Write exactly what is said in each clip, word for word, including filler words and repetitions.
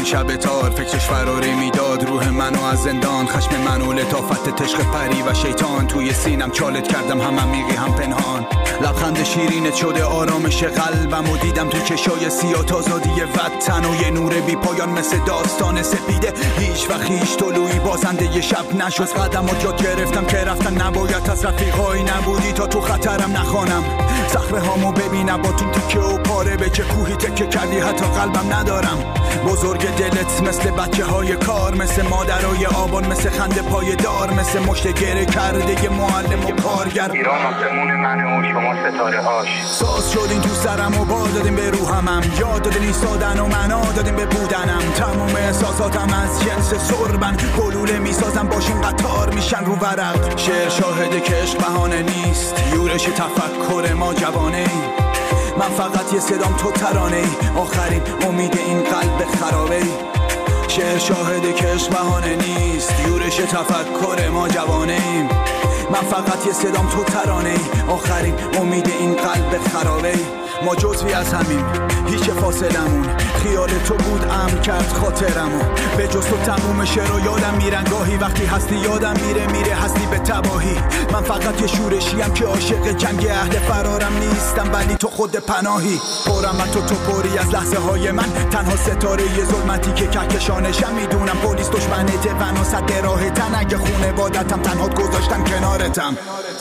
شب تار فکرش فراری میداد روح منو از زندان، خشم منو لطافت تشق پری و شیطان. توی سینم چالت کردم هم عمیقی هم پنهان، لبخند شیرینت شده آرامش قلبم و دیدم تو چشای سیاه تازادی وطن و یه نور بی پایان مثل داستان سپیده. هیچ و خیش طلوعی بازنده ی شب نشد، از قدمات یاد گرفتم که رفتن نباید، از رفیقایی نبودی تا تو خطرم نخوانم. صخره هامو ببینم با تو تیکه و پاره، به چه کوهی تکه کردی حتی قلبم ندارم. بزرگ دلت مثل بچه های کار، مثل مادرای آبان، مثل خنده پای دار، مثل مشت گره کرده ی معلم و کارگر. ایران آسمون منه و شما ستاره هاش. ساز شدین تو سرم و بار دادین به روحمم، یاد دادین ایستادن و معنا دادین به بودنم. تموم احساساتم از جنس سربن، گلوله میسازم باشون قطار میشن رو ورق. شعر شاهده که عشق بهانه نیست، یورش تفکر ما جوانه ای. من فقط یه صدام تو ترانه ای، آخرین امید این قلب خرابه ای. شعر شاهده که عشق بهانه نیست، یورش تفکر ما جوانه ایم. من فقط یه صدام تو ترانه ای، آخرین امید این قلب خرابه ای. ما جزوی از همین، هیچ فاصلمون، خیال تو بود امن کرد خاطرمو. به جز تو تموم شعر یادم میرن گاهی، وقتی هستی یادم میره میره هستی به تباهی. من فقط یه شورشیم که عاشق جنگ اهل فرارم نیستم، ولی تو خود پناهی. پرم تو تو پری از لحظه های من، تنها ستاره یه ظلمتی که کهکشانشم. میدونم پلیس دشمنته و صد راه تن، اگه خونه بادتم تنها گذاشتم کنارتم.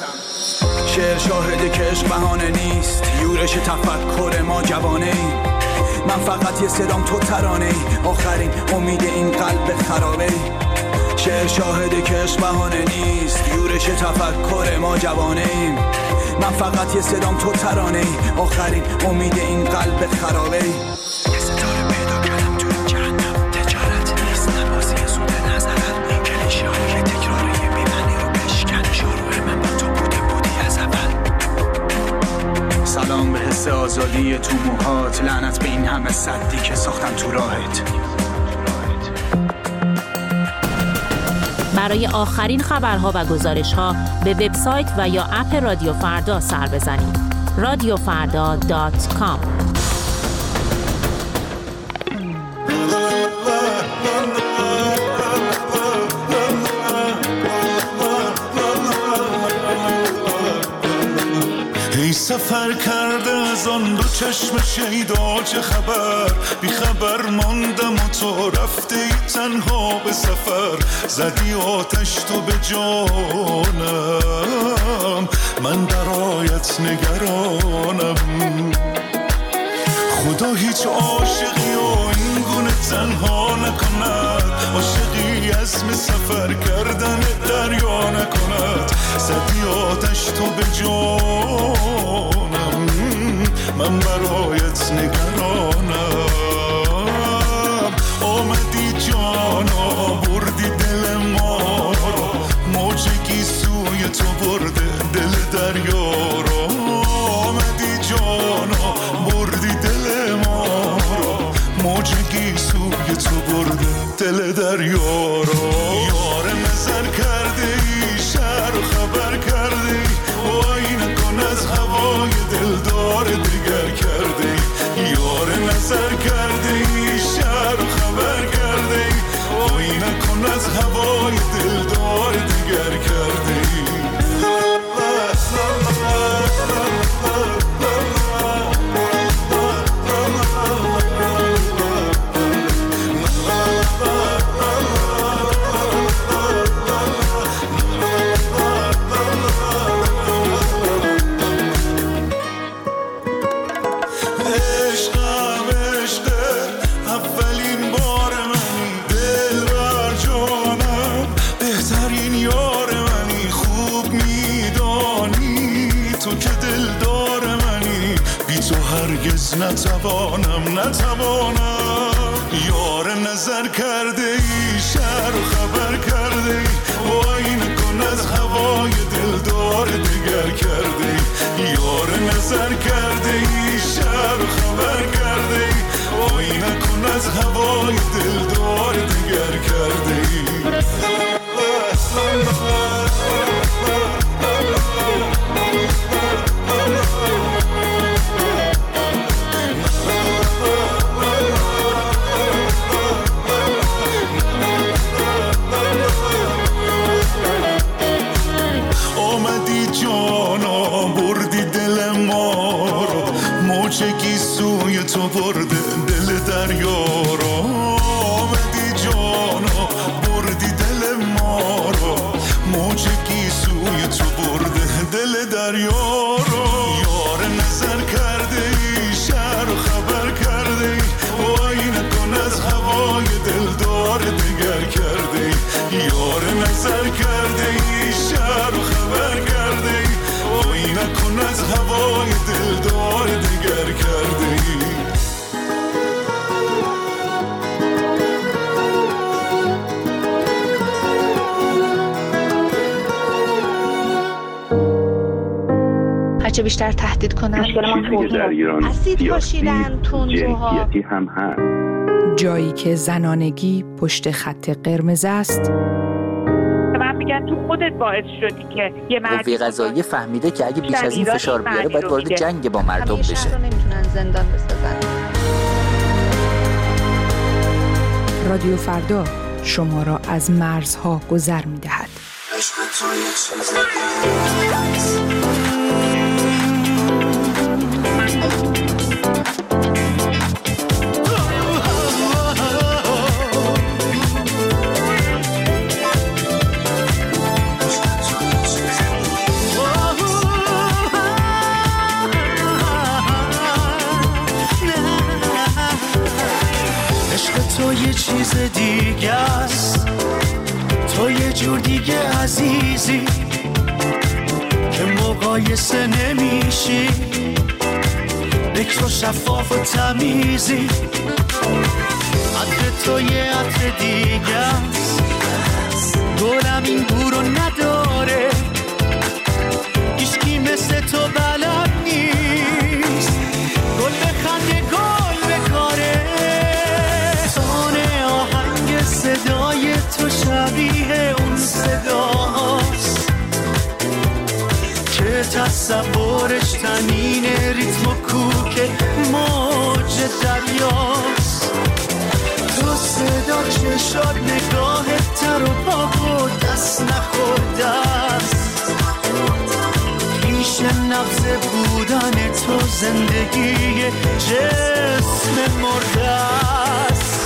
شعر شاهده که عشق بهانه نیست، یورش تفکر ما جوانه ای. من فقط یه صدام تو ترانه ای، آخرین امید این قلب خرابه ای. شعر شاهده که عشق بهانه نیست، یورش تفکر ما جوانه ایم. من فقط یه صدام تو ترانه ای، آخرین امید این قلب خرابه ای. یه ستاره پیدا کردم تو این جهنم، تجارت نیست نبازی سود نظرت. کلیشه های تکراری بیمنی رو بشکن، شروع من با تو بوده بودی از اول. سلام به حس آزادی تو موهات، لعنت به این همه صدی که ساختن تو راهت. برای آخرین خبرها و گزارش‌ها به وبسایت و یا اپ رادیو فردا سر بزنید. رادیو فردا دات کام. ای سفر کرده از آن دو چشم شیدا چه خبر؟ بی خبر ماندم و تو رفته ای تنها به سفر. زدی آتش تو به جانم، من برایت نگرانم. خدا هیچ عاشقی و این گونه تنها نکند، عاشقی عزم سفر کردن دریا نکند. زدی آتش تو به جانم، من برایت نگرانم. آمدی جانا بردی دل ما رو، موجگی سوی تو برده دل دریا رو. آمدی جانا بردی دل ما رو، موجگی سوی تو برده دل دریا رو. یار نظر کرده ای، شهر و خبر کرده ای، وای نکن از هوای دلدار دیگر کرده ای. یار نظر کرده ای، شهر و خبر کرده ای، وای نکن از هوای دلدار دیگر کرده ای. نتوانم نتوانم. یار نظر کرده ای، شهر و خبر کرده ای، وای نکن از هوای دلدار دیگر کرده ای. یار نظر کرده ای، شهر و خبر کرده ای، وای نکن از هوای دلدار دیگر کرده ای. دریا رو. یار نظر کرده ای شهر و خبر کرده ای، وای نکن از هوای دلدار دگر کرده ای. یار نظر کرده ای شهر و خبر کرده ای، وای نکن از هوای دلدار دگر کرده ای. هرچه بیشتر تهدید کنن چیزی که در ایران سیاسی جنسیتی هم هست. جایی که زنانگی پشت خط قرمز است. من میگن تو خودت باعث شدی که یه مرد قوه قضاییه فهمیده که اگه بیش از این فشار بیاره باید وارد جنگ با مردم بشه. همیشه رو نمیتونن زندان بسازن. رادیو فردا شما را از مرزها گذر میدهد. تو یه چیز دیگه است، تو یه جور دیگه عزیزی که مقایسه نمیشی، به تو شفاف و تمیزی. عطر تو یه عطر دیگه است، گلم این بو رو نداره، هیچکی مثل تو بلد نیست، گل بخنده گل بکاره. صدای تو شبیه اون صداست که تصورش تنین ریتم و کوک موج دریاست. تو صدا چشات نگاهت تر و پاک و دست نخورده است، پیش نبض بودن تو زندگی جسم مرده است.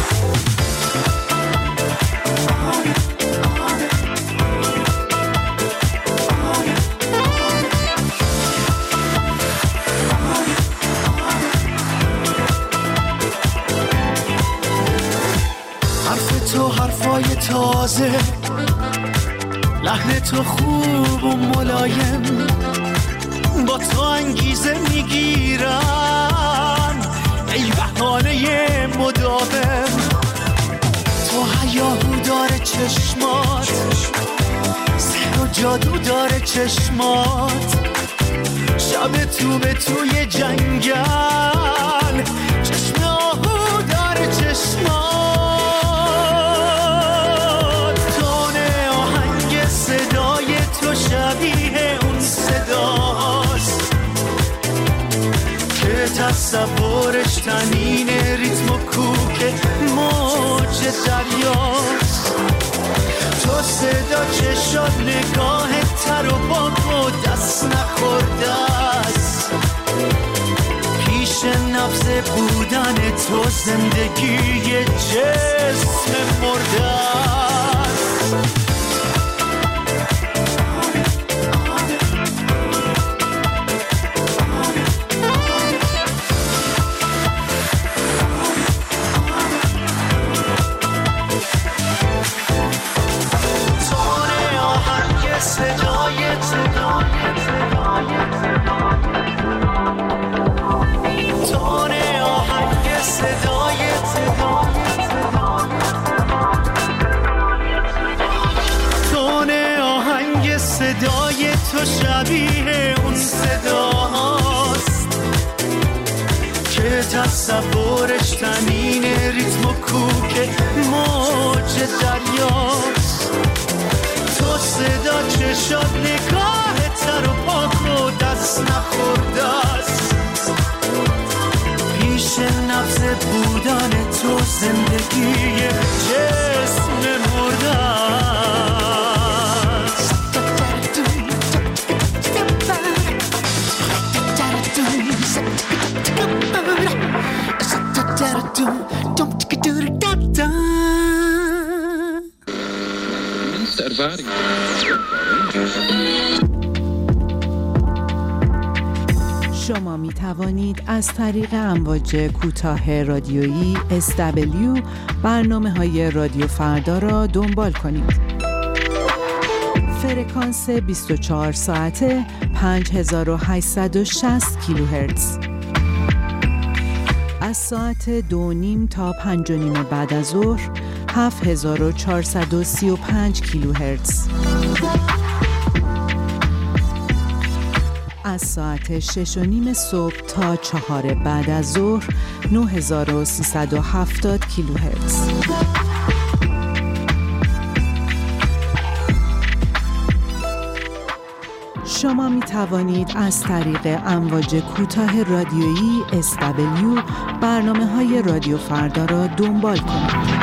تو حرفای تازه، لحن تو خوب و ملایم، با تو انگیزه میگیرن ای بهانه مداوم. تو هیاهو داره چشمات، سحر و جادو داره چشمات، شب تو به توی جنگل، چشم آهو داره چشمات. شبیه اون صداست که تصورش تنین ریتم و کوک موج دریاست. تو صدا چشات نگاهت تر و پاک و دست نخورده است، پیش نبض بودن تو زندگی جسم مرده است. صدای تو شبیه اون صداست که تصورش تنین ریتم و کوک موج دریاست. تو صدا چشات نگاهت تر و پاک و دست نخورده است، پیش نبض بودن تو زندگی جسم مرده است. شما می توانید از طریق امواج کوتاه رادیویی اس دبلیو برنامه های رادیو فردا را دنبال کنید. فرکانس بیست و چهار ساعته پنج هزار و هشتصد و شصت کیلوهرتز. از ساعت دو نیم تا پنج و نیم بعد از ظهر هفت هزار و چهارصد و سی و پنج کیلوهرتز. از ساعت شش و نیم صبح تا چهار بعد از ظهر نه هزار و سیصد و هفتاد کیلوهرتز. شما می توانید از طریق امواج کوتاه رادیویی اس دبلیو برنامه های رادیو فردا را دنبال کنید.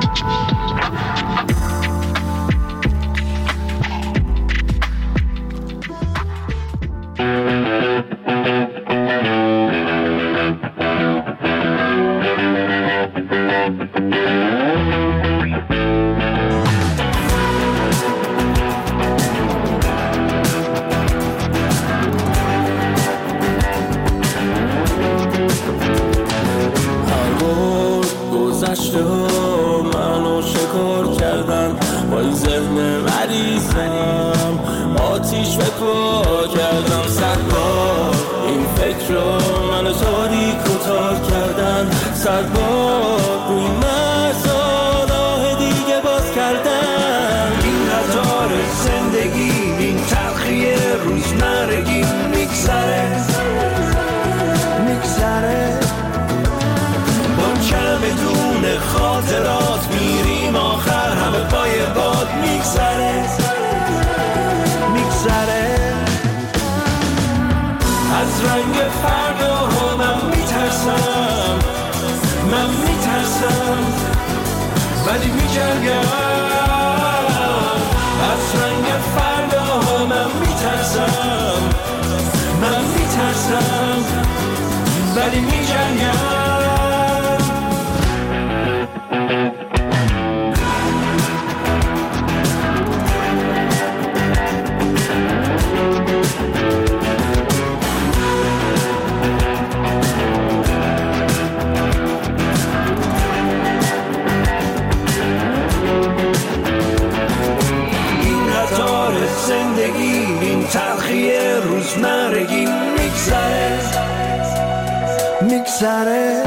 میگذره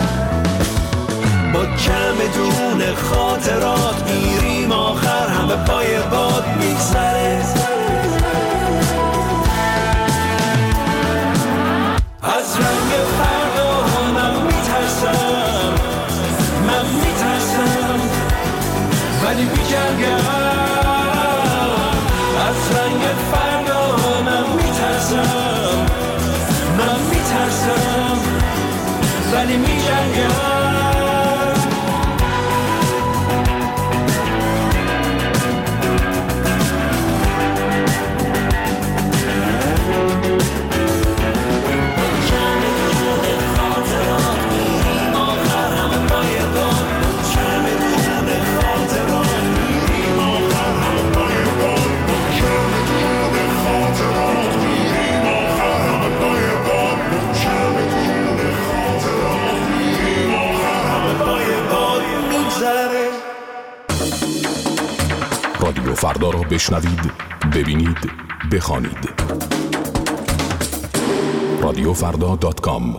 با کم دون خاطرات میریم آخر همه پای باد میگذره از رنگ فردا من میترسم من میترسم ولی میجنگم از رنگ فردا من میترسم من میترسم ولی میجنگم رادیو فردا را بشنوید، ببینید، بخوانید. رادیو فردا دات کام.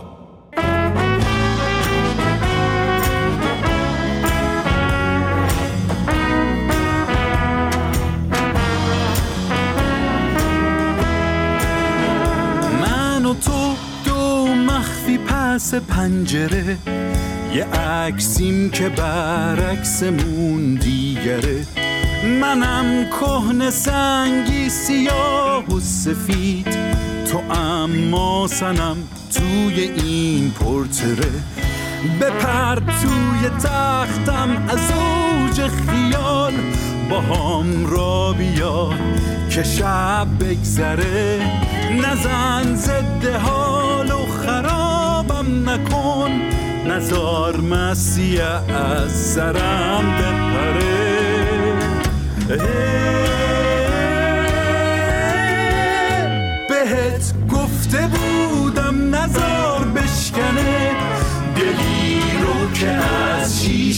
من و تو دو مخفی پس پنجره، یه عکسیم که برعکسمون دیگره. منم کهنه سنگی سیاه و سفید، تو اما سنم توی این پورتره. بپر توی تختم از اوج خیال، با هم را بیا که شب بگذره. نزن ضد حال و خرابم نکن، نزار مسیح از سرم بپره. بهت گفته بودم نزار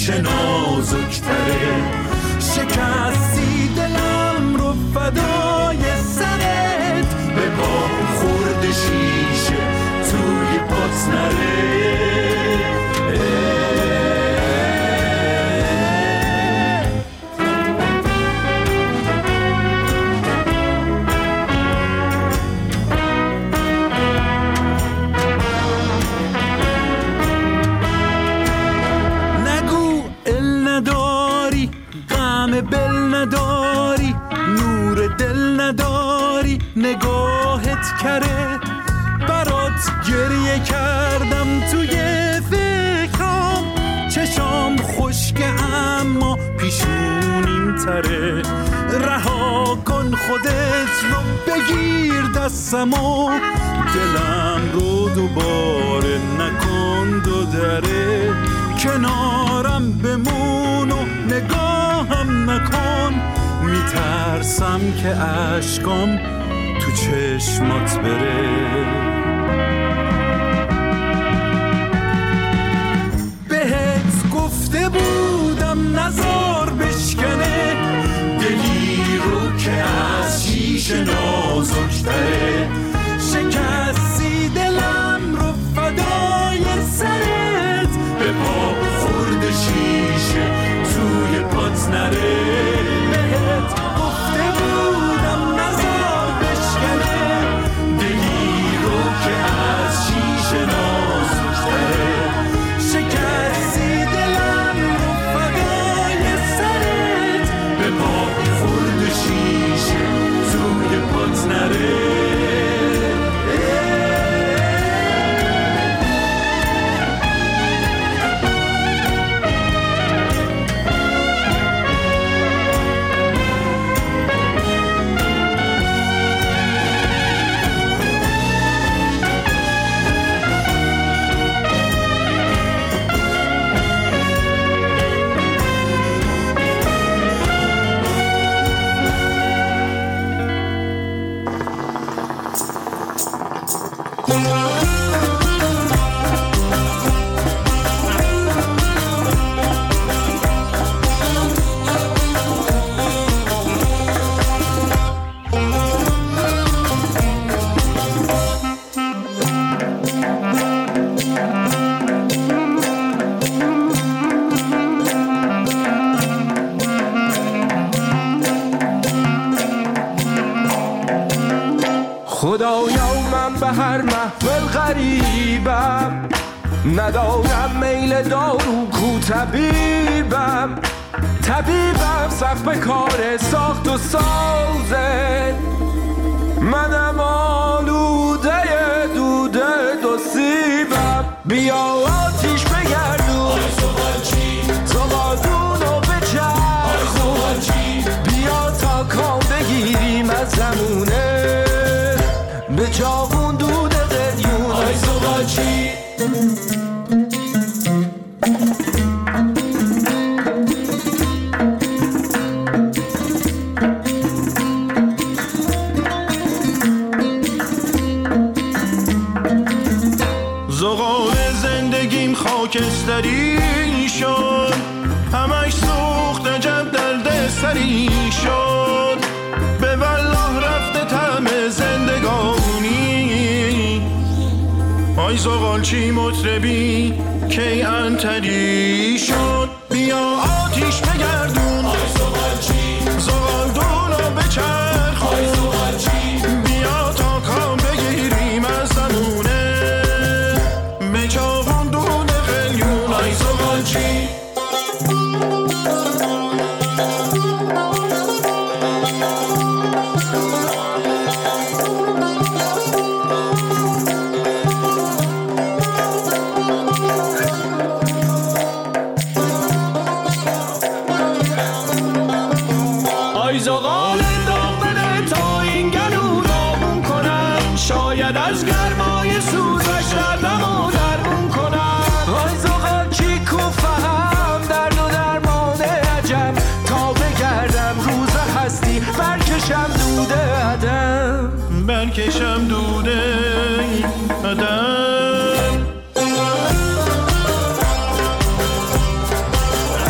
شیشه نازکتره. شکستی دلم رو فدای سرت، به پا خورد شیشه توی پات نره. بل نداری، نور دل نداری، نگاهت کره. برات گریه کردم توی فکرام، چشام خشکه اما پیشونیم تره. رها کن خودت رو، بگیر دستمو، دلم رو دوباره نکن دو دره. کنارم بمون و نگاهم نکن، میترسم که اشکام تو چشمات بره. بهت گفته بودم نزار بشکنه، دلی رو که از شیشه نازکتره. شکستی دلم رو فدای سرت، به پا خورد شیشه توی پات نره. بهت گفته بودم نزار بشکنه، دلی رو که از شیشه نازکتره. شکستی دلم رو فدای سرت، به پا خورد شیشه توی پات نره. خدایا من به هر محفل غریبم، ندارم میل دارو کو طبیبم. طبیبم سخت به کار ساخت و سازه، منم آلوده دوده دو سیبم. بیا آتیش بگردون زغالدونو بچرخون، بیا تا کام بگیریم از زمونه، به جاغون دود قلیون. آی زغالچی زغال زندگیم خاکستری شد، همش سوخت عجب درد سری شد. به والله رفته طعم زندگانی، آی زغالچی مطربی کی انتری شد. بیا آتیش بگردون آی زغالچی، زغالدونو بچرخون آی زغالچی، بیا تا کام بگیریم از زمونه، به چاقون دود قلیون آی زغالچی. زغال داغنه تا این گلو داغون کنم، شاید از گرمای سوزش دردم و درمون کنم. آی زغالچی کو فهم درد و درمان عجب، تا بگردم روز هستی برکشم دوده عدم، برکشم دوده عدم.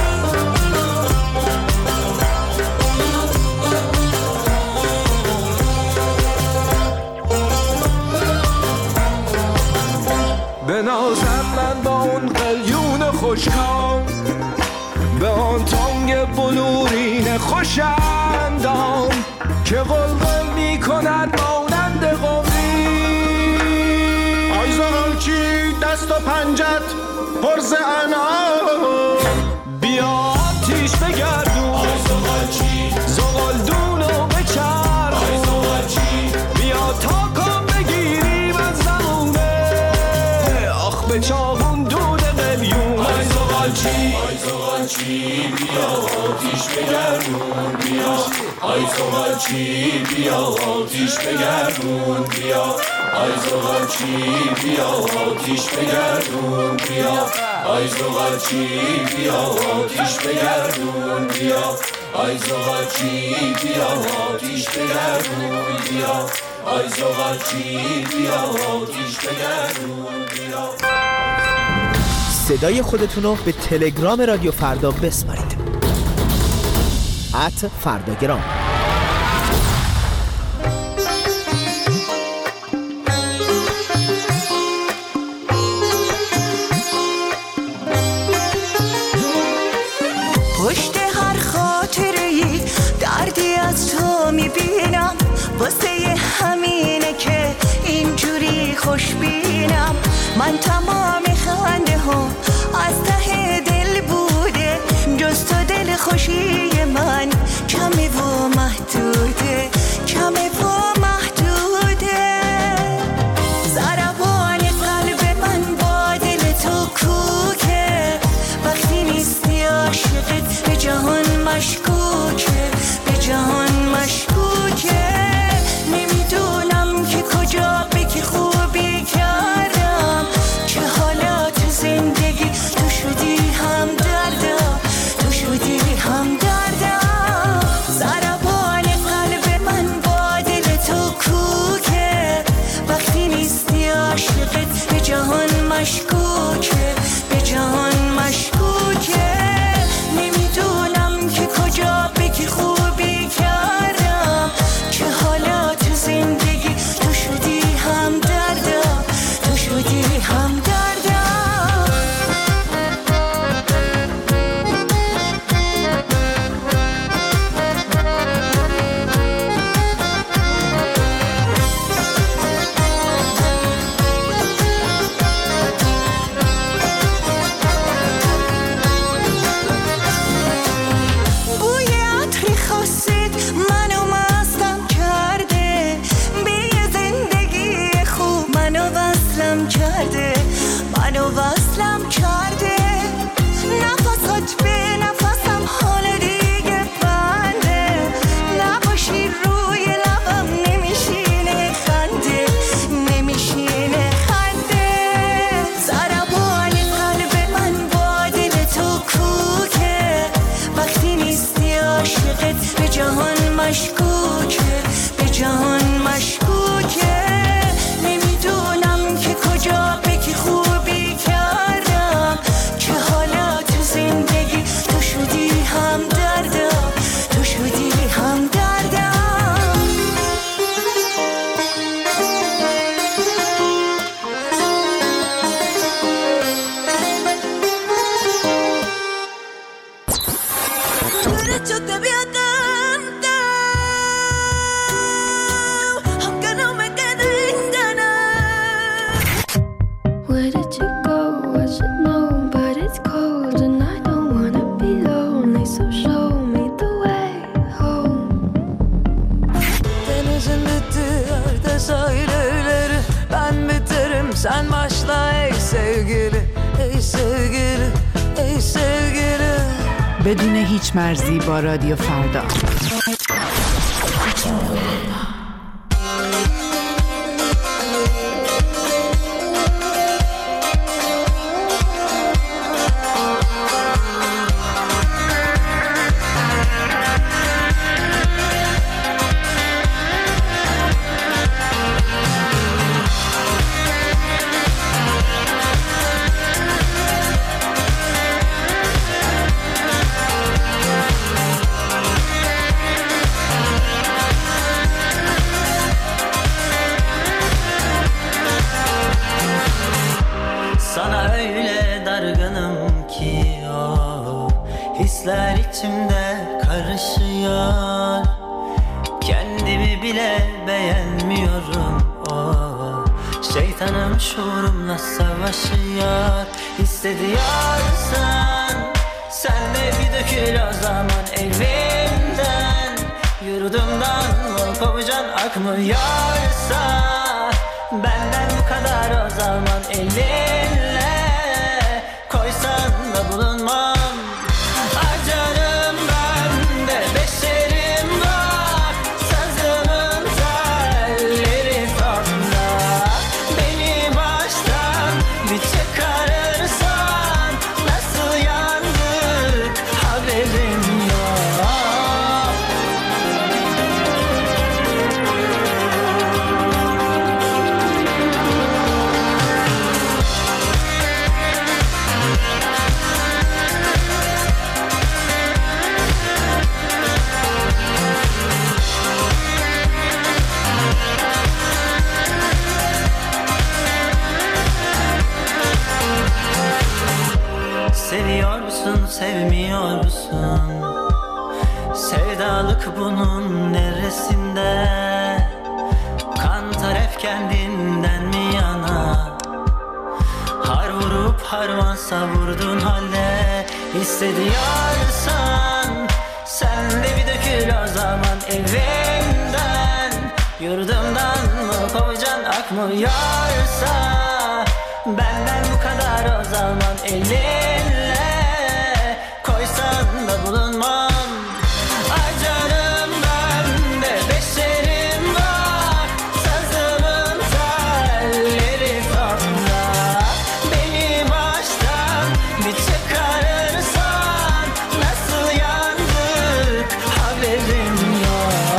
که قلقل میکنن مانند قمری. آی زغالچی دست و پنجت پرز انعام، بیا آتیش بگردون آی زغالچی، زغالدونو بچرخون آی زغالچی، بیا تا کن بگیریم از زمونه، آخ به چاقون دود قلیون آی زغالچی. آی زغالچی بیا آتیش بگردون بیا، آی زغالچی بیا آتیش بگردون بیا، آی زغالچی بیا آتیش بگردون بیا، آی زغالچی بیا آتیش بگردون بیا، آی زغالچی بیا آتیش بگردون بیا، آی زغالچی بیا آتیش بگردون بیا. صدای خودتونو به تلگرام رادیو فردا بسپارید. ات فرداگرام. پشت هر خاطره‌ای دردی از تو میبینم، واسه همینه که اینجوری خوشبینم. من تمام خنده ها از ته دل بوده، جز تو دل خوشی من کمه و محدوده، کمه و محدوده. ضربان قلب من با دل تو کوکه، وقتی نیستی عاشقت به جهان مشکوکه، به جهان مشکوکه. نمیدونم که کجا به که خوبی کردم، که حالا تو زندگی تو شدی هم دردم، تو شدی هم دردم. ضربان قلب من با دل تو کوکه، وقتی نیستی عاشقت به جهان مشکوکه، به جهان مشکوکه. نمیدونم که کجا به که خوبی کردم، که حالا تو زندگی تو شدی هم دردم، تو شدی هم دردم. بوی عطری خاصت منو مستم کرده، به یه زندگی خوب منو وصلم کرده، منو وصلم کرده. نفسات به نفسم حال دیگه بنده، نباشی روی لبم نمیشینه خنده، نمیشینه خنده. ضربان قلب من با دل تو کوکه، وقتی نیستی عاشقت به جهان مشکوکه، به جهان مشکوکه. نمیدونم که کجا به که خوبی کردم، که حالا تو زندگی تو شدی هم دردم، تو شدی هم دردم. Derecho te voy a cantar, aunque no me queden ganas. Where did you go? I should know, but it's cold and I don't wanna be lonely, so show me the way home. Denizin bittiği yerde sahilleri, ben biterim sen başla ey sevgili, ey sevgili, ey sevgili. بدون هیچ مرزی با رادیو فردا. Hisler içimde karışıyor, Kendimi bile beğenmiyorum. Oh, şeytanım şuurumla savaşıyor. İstediyorsan sen de bir dökül o zaman evimden. Yurdumdan mı kovacan akmıyorsa benden bu kadar o zaman elinle koysan da bulunmam. Acarım ben de beşerim var, sazımın telleri sonda. Beni baştan bir çıkarırsan nasıl yandık haberim yok. Seviyor musun, sevmiyor musun? Sevdalık bunun neresinde? Kan taraf kendinden mi yana? Har vurup harman savurdun halde. İstediyorsan sen de bir dökül o zaman evimden. Yurdumdan mı kovacan akmıyorsa benden bu kadar o zaman elinle koysan da bulunmam. Acarım ben de beşerim var, sazımın telleri sonda. Beni baştan bir çıkarırsan nasıl yandık haberim yok.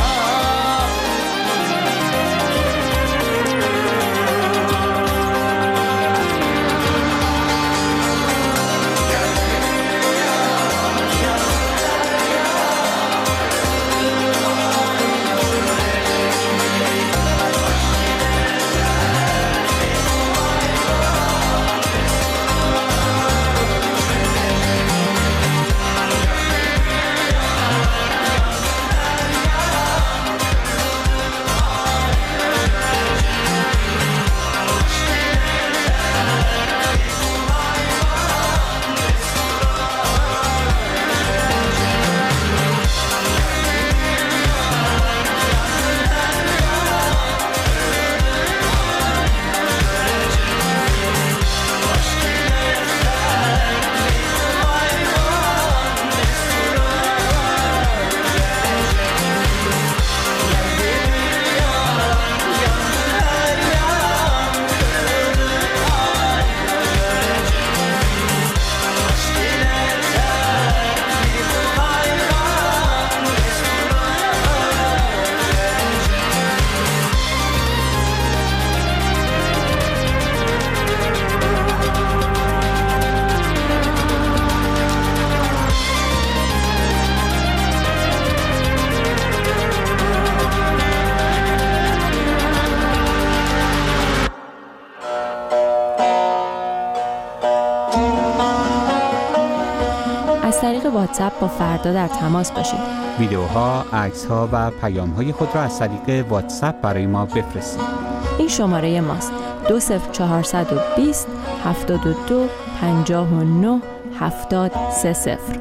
از طریق واتساپ با فردا در تماس باشید. ویدیوها، عکس‌ها و پیام‌های خود را از طریق واتساپ برای ما بفرستید. این شماره ماست: دو صفر چهارصد و بیست هفتاد و دو پنجاه و نه هفتاد سه صفر.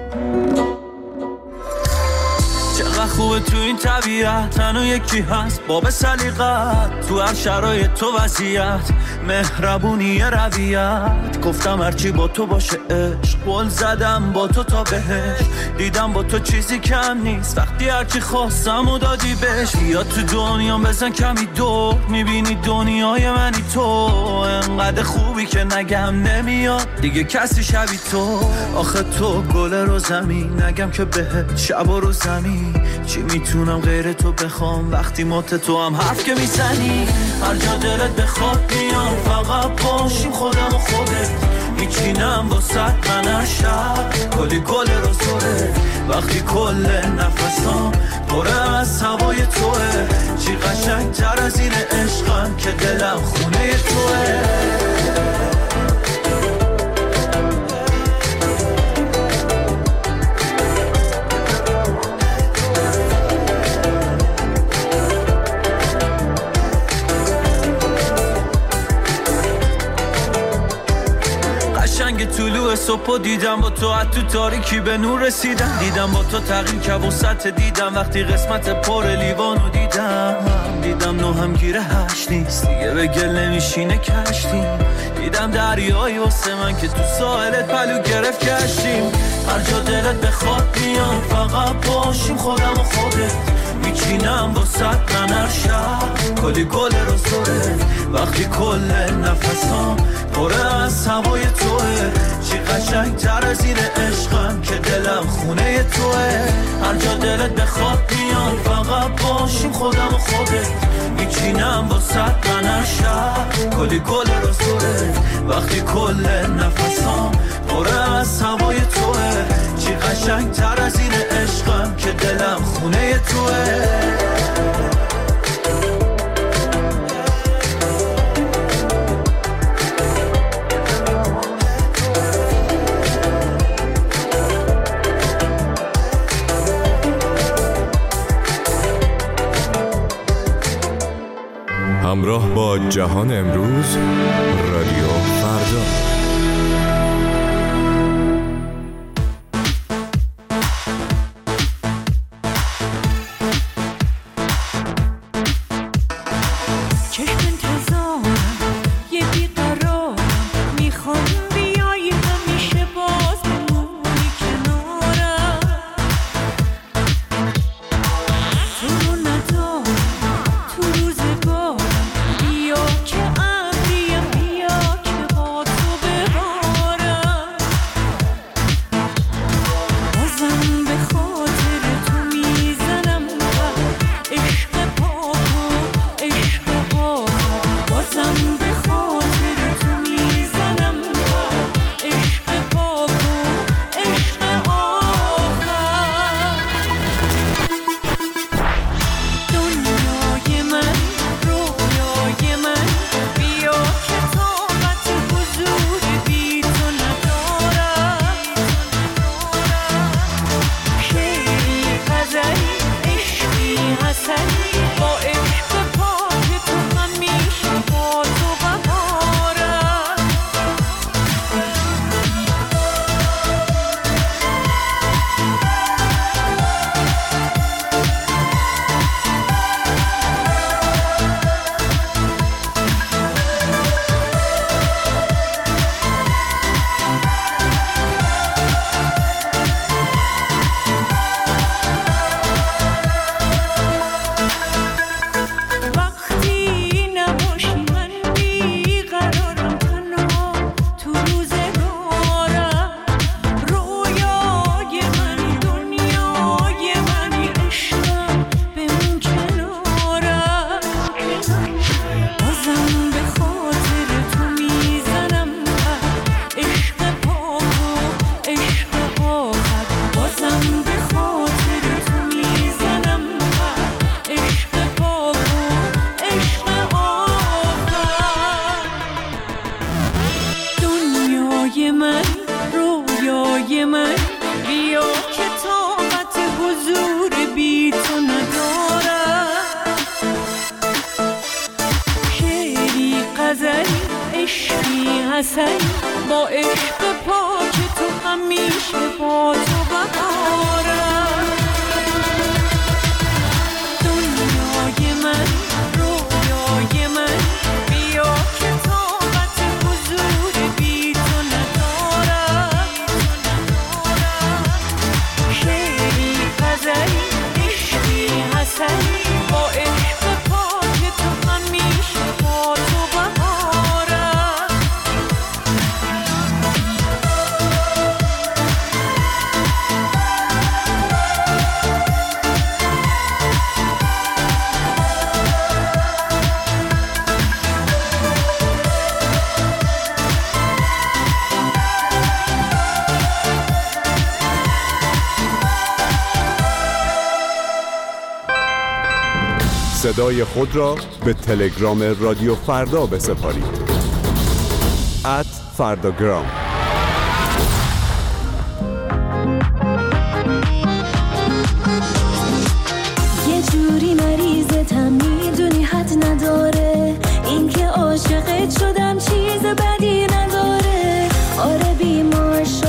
خوبه تو این طبیعت تنو یکی هست باب سلیقت تو هر شرایط تو وضعیت مهربونی رویت گفتم هرچی با تو باشه عشق قول زدم با تو تا بهش دیدم با تو چیزی کم نیست وقتی هرچی خواستم و دادی بهش یا تو دنیا بزن کمی دور میبینی دنیای منی تو انقدر خوبی که نگم نمیاد دیگه کسی شبی تو آخه تو گل رو زمین نگم که بهت شب و رو زمین چی میتونم غیر تو بخوام وقتی مات تو هم حرف که میزنی هر جا دلت بخواد بیام فقط باشیم خودم و خودت میچینم با صد من هر شب کلی گل رو زوره وقتی کل نفسام پره از هوای توه چی قشنگ تر از این عشقم که دلم خونه توه صبح دیدم با تو از تو تاریکی به نور رسیدم، دیدم با تو تغییر که وسط دیدم وقتی قسمت پر لیوانو دیدم، دیدم نو هم گیره هشت نیست دیگه به گل نمیشینه کشتیم، دیدم دریایی واسه من که تو ساحلت پلو گرفت کشتیم، هر جا دلت بخواد بیام فقط باشیم خودم و خودت، میچینم با ست ننر شب کلی گل رو سره، وقتی کل نفسام پره از هوای توه، چی قشنگ تر از این عشقم که دلم خونه توه، هر جا دلت بخواد بیام فقط باشیم خودم و خودت، میچینم با ست ننر شب کلی گل رو سره، وقتی کل نفسام پره از هوای توه، چی قشنگ تر از این عشقم که دلم خونه توه. همراه با جهان امروز، رادیو فردا. با عشق پاک تو همیشه با تو بهارم، دنیای من رویای من بیا که طاقت حضور بی تو ندارم، شعری غزلی عشقی حسنی با عشق پاک تو همیشه با تو بهارم. صدای خود را به تلگرام رادیو فردا بسپارید. ات فرداگرام. یه جوری مریضتم میدونی حد نداره، این که عاشقت شدم چیز بدی نداره، آره بیمار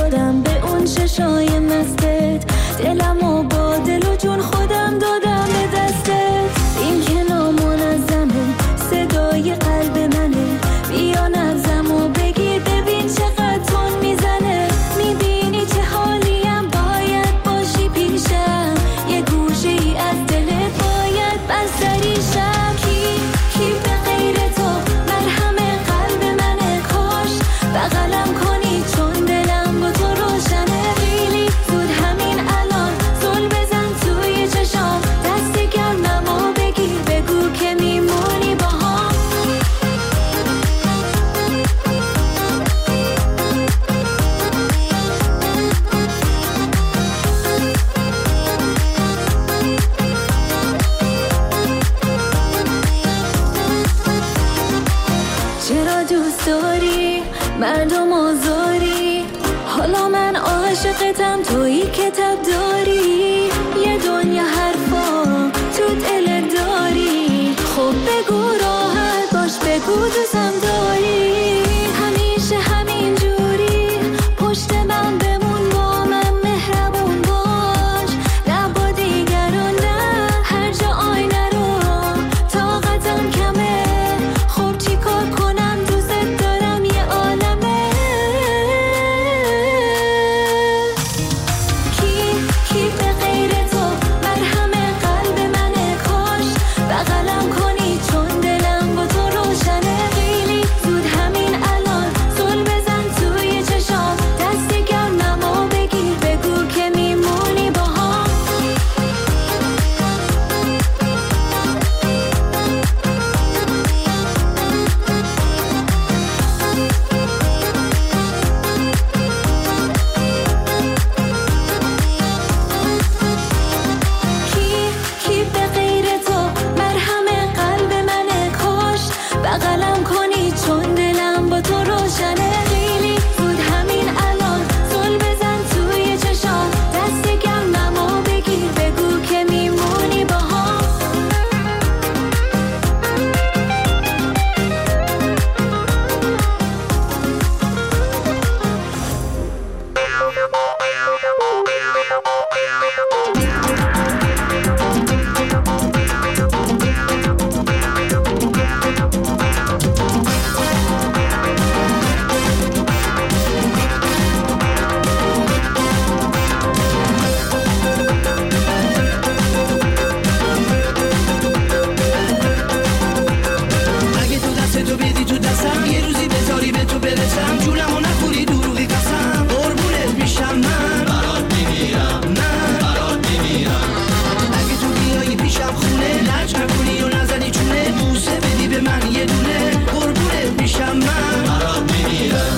کتاب داری، یه دنیا حرفا تو دل داری. خب بگو راحت باش، بگو دوستم داری. همیشه همین جوری پشت من بمون، با من مهربون باش. نه با دیگران، نه هر جا آینه رو طاقتم کمه. خب چی کار کنم، دوست دارم یه عالمه. کی کی به غیر تو مرهم قلب منه، کاش بغلم کنی چون دلم با تو روشنه. خیلی زود همین الان زل بزن توی چشام، دست گرممو بگیر بگو که میمونی با هم. کی کی به غیر تو مرهم قلب منه، کاش بغلم کنی چون دلم با تو روشنه. خیلی زود همین الان زل بزن توی چشام، دست گرممو بگیر بگو که میمونی با هم. اگه تو دست تو بدی تو دستم، یه روزی بذاری به تو برسم. جونمو نخوری دروغی قسم، قربونت میشم من، برات میمیرم. من برات میمیرم. اگه تو بیایی پیشم خونه، لج نکنی و نزنی چونه، بوسه بدی به من یه دونه، قربونت میشم من، برات میمیرم.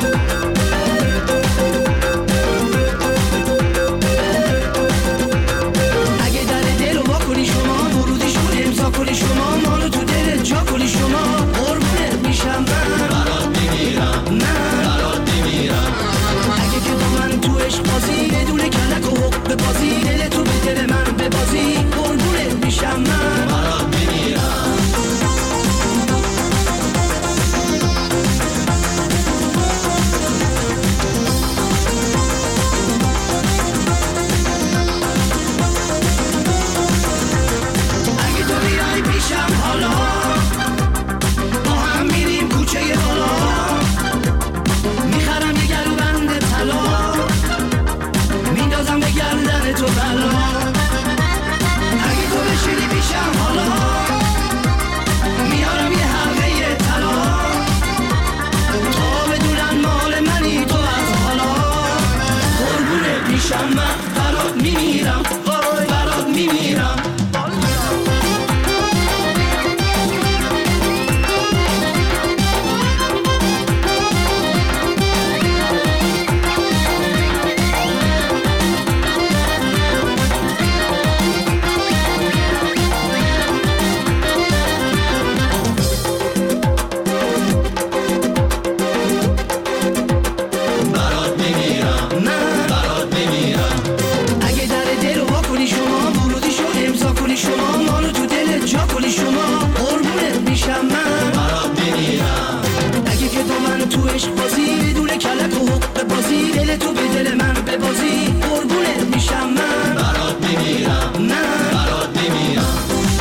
اگه در دل رو وا کنی شما، ورودیش رو امضا کنی شما، مانو تو دلت جا کنی شما، قربونت میشم من، برات میمیرم. من برات میمیرم. اگه که با من تو عشق بازی، یه دونه کلک و حق به بازی، دل تو به دل من ببازی، قربونت میشم من، برات میمیرم. اگه تو بیای پیشم حالا، با هم میریم کوچه بالا، میخرم یه گلو بند طلا، میندازم به گردن تو بلا. اگه تو بشینی پیشم حالا، میارم یه حلقه طلا، تا بدونن مال منی تو از حالا، قربونت میشم من، برات میمیرم، وای برات میمیرم. برات میمیرم. من برات میمیرم. اگه در دل رو وا کنی شما، ورودیشو امضا کنی شما، مانو تو دلت جا کنی شما، قربونت میشم من، برات میمیرم. اگه که تو من تو عشق بازی، بدون کلک و حق بازی، دل تو به دل من ببازی، قربونت میشم من، برات میمیرم. من برات میمیرم.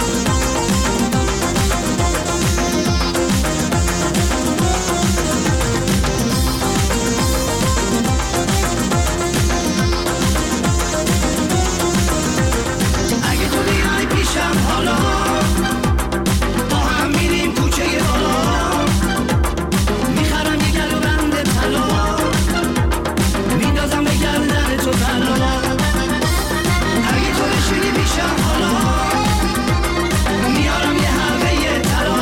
اگه تو بیای پیشم حالا، با هم میریم کوچه بالا، میخرم یه گلو بند طلا، میندازم به گردن تو بلا. اگه تو بشینی پیشم حالا، میارم یه حلقه طلا،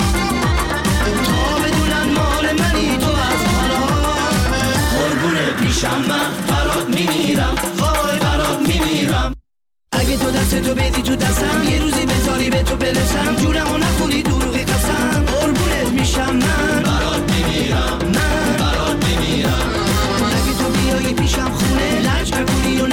تا بدونن مال منی تو از حالا، قربونت میشم من، برات میمیرم، وای برات میمیرم. اگه تو دست تو بدی تو دستم، یه روزی بذاری به تو برسم، جونمو نخوری دروغی قسم، قربونت میشم من، برات میمیرم. من برات میمیرم. اگه تو بیایی پیشم خونه، لج نکنی و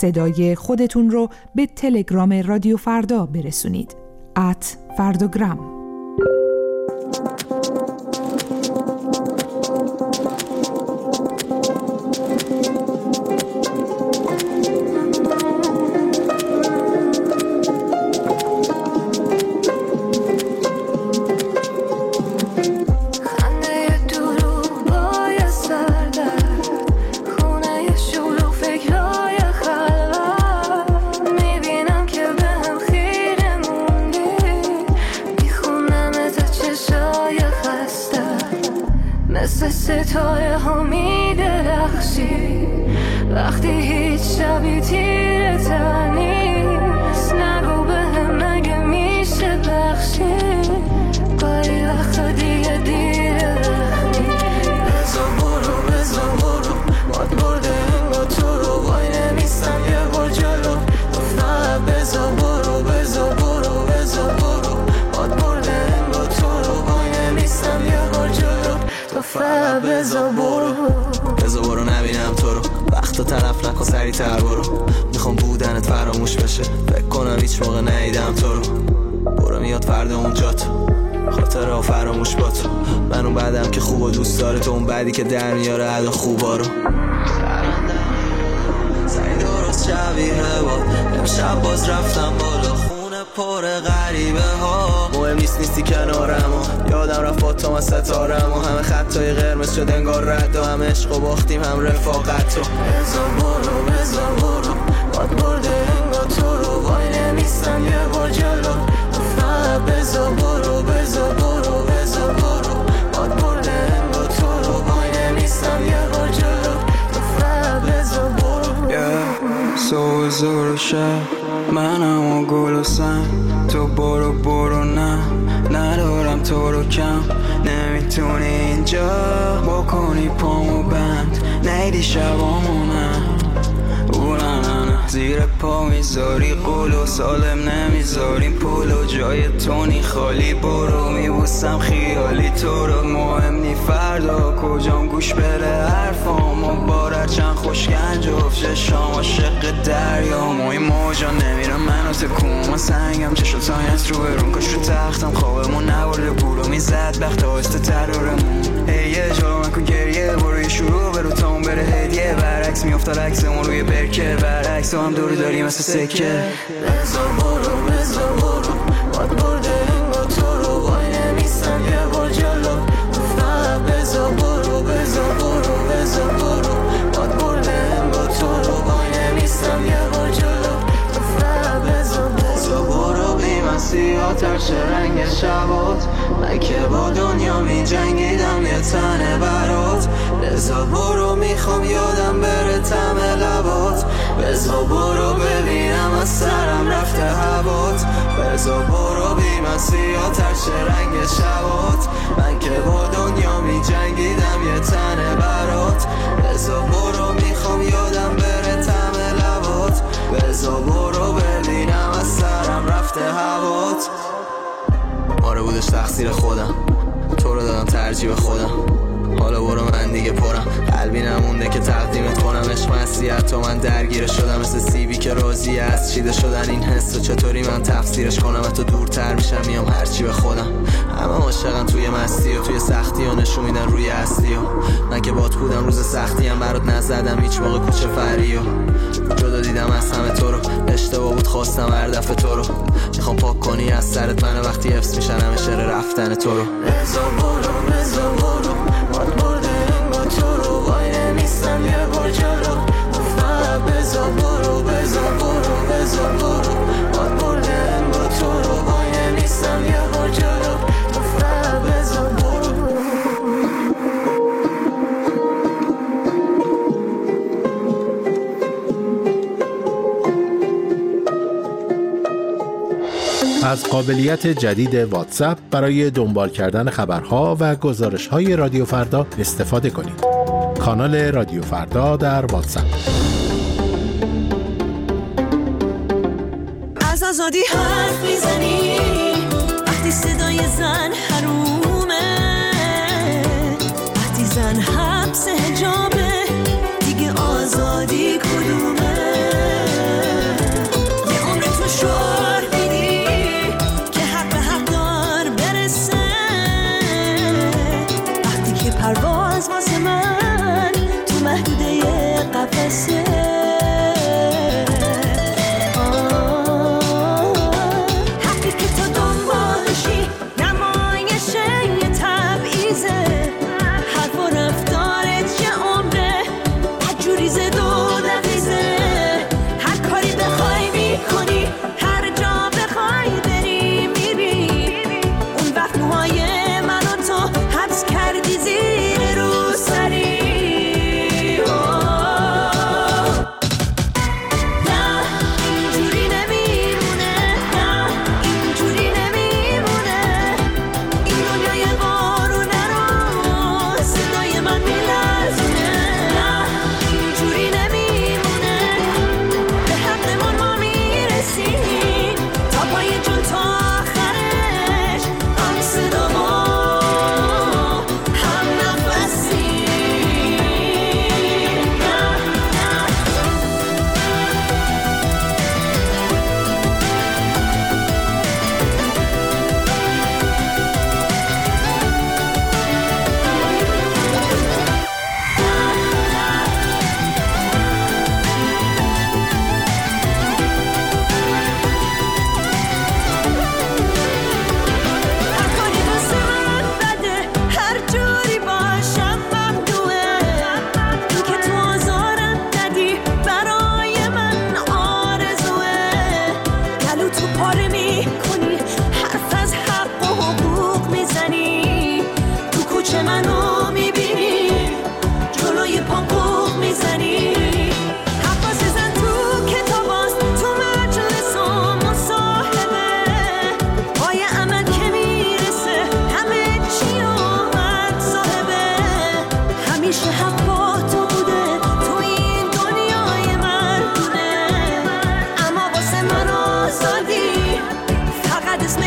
صدای خودتون رو به تلگرام رادیو فردا برسونید. ات فرداگرام. ستاره ها می درخشی وقتی هیچ شبی تیره تر نیست. نگو به هم نگه میشه بخشی گاهی وقتا دیگه دیره وقتی. بزا برو بزا برو باد برده انگا تو رو وای نمیستم یه بار جلو. گفتم بزا برو بزا برو بزا برو باد برده انگا تو رو وای نمیستم یه بار جلو. گفتم بزا برو بزا برو نبینم تو رو. وقتا طرف نکن سریع تر برو. میخوام بودنت فراموش بشه. فکر کنم هیچ موقع ندیدم تو رو. برو میاد فردا اونجا تو خاطره ها فراموش با تو. من اون بعدم که خوب و دوست داره تو اون بعدی که در میاره عدا خوبا رو. سعی درست شبیه با امشب باز رفتم بالا خونه پر غریبه ها. مهم نیست نیستی کنارم و یادم رفت با تو من ستارم و همه خطای قرمز شد انگار رد و هم عشق و باختیم هم رفاقت تو. بزا برو بزا برو باد برده انگا تو رو وای نمیستم یه بار جلو. گفتم بزا برو بزا برو بزا برو باد برده انگا تو رو وای نمیستم یه بار جلو. گفتم بزا برو سو زور شب منم و گل و سنگ. تو برو برو نه ندارم تو رو کم. نمیتونی اینجا بکنی پامو بند. نیدی شبامونم اونم زیر پا میذاری قول و سالم نمیذاریم پول و جای تونی خالی. برو میبوسم خیالی تو رو. مهم نی فردا کجام گوش بره حرفام و بارر چند خوشگنج افشه شام عاشق دریا. موی موجا نمیرم منو تکون من سنگم چشو تایت رو برون کاش رو تختم خوابمون نبارده بولو میزد بخت آسته ترارمون. ای یه جا من کن گریه برو یه شروع برو تا اون بره هدیه. برعکس میافتاد عکسمون روی برکه برعکس هم دور داریم مثل سکه. بزا برو بزا برو باد برده انگا تو رو وای نمیستم یه بار جلو. گفتم بزا برو بزا برو بزا برو باد برده انگا تو رو وای نمیستم یه بار جلو. گفتم بزا بزا برو بی من سیاه چه رنگ شبات. من که با دنیا می جنگیدم یه تنه برات. بزا برو میخوام یادم بره طعم لبات. بزا برو ببینم از سرم رفته هوات. بزا برو بی من سیاه تر چه رنگ شبات. من که با دنیا می جنگیدم یه تنه برات. بزا برو میخوام یادم بره طعم لبات. بزا برو ببینم از سرم رفته هوات. آره بودش تقصیر خودم تو رو دادم ترجیح خودم. حالا برو من دیگه پرم قلبی نمونده که تقدیمت کنم. عشق مسیحت تو من درگیر شدم مثل سیبی که راضیه از چیده شدن این حس و چطوری من تفسیرش کنم. تو دورتر میشم میام هرچی به خودم. همه عاشقن توی مستی و توی سختی و نشون میدن روی اصلی و من که بات بودم روز سختی هم برات نزدم هیچ موقع کوچه فری و جدا دیدم از همه تو رو. اشتباه بود خواستم هر دفعه تو رو. میخوام پاک کنی از سرت منو وقتی حفظ میشن همه شعر رفتن تو رو. بزا برو بزا برو باد برده انگا تو رو وای نمیستم یه بار جلو. گفتم بزا برو بزا برو بزا برو باد برده انگا تو رو وای نمیستم یه بار جلو. گفتم بزا برو. از قابلیت جدید واتساپ برای دنبال کردن خبرها و گزارش‌های رادیو فردا استفاده کنید. کانال رادیو فردا در واتساپ. از آزادی حرف میزنی وقتی صدای زن حرومه. وقتی زن حبس حجابه دیگه آزادی کدومه.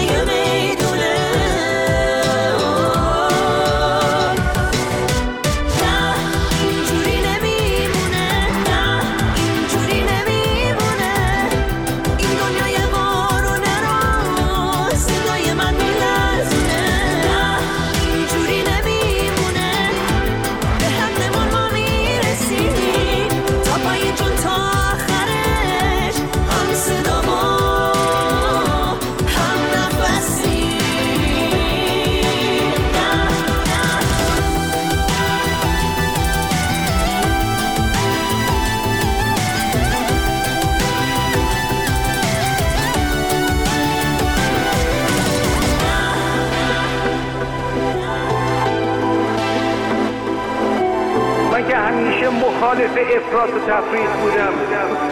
یه میدونه نه اینجوری نمیمونه نه اینجوری نمیمونه این دنیای بارونه رو صدای من میلرزونه نه اینجوری نمیمونه به حقمون ما میرسیدیم تا پای جون تا آخرش هم صدا ما هم نفسی من که همیشه مخالف افراط و تفریط بودم